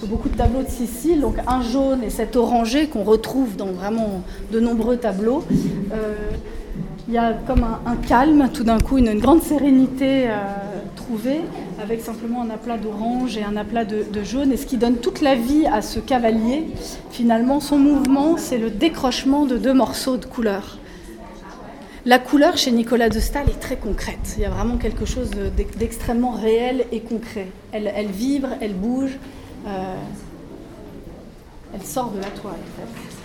beaucoup de tableaux de Sicile, donc un jaune et cet orangé qu'on retrouve dans vraiment de nombreux tableaux. Il y a comme un calme, tout d'un coup, une grande sérénité trouvée, avec simplement un aplat d'orange et un aplat de jaune. Et ce qui donne toute la vie à ce cavalier, finalement, son mouvement, c'est le décrochement de deux morceaux de couleur. La couleur chez Nicolas de Staël est très concrète. Il y a vraiment quelque chose d'extrêmement réel et concret. Elle vibre, elle bouge, elle sort de la toile en fait.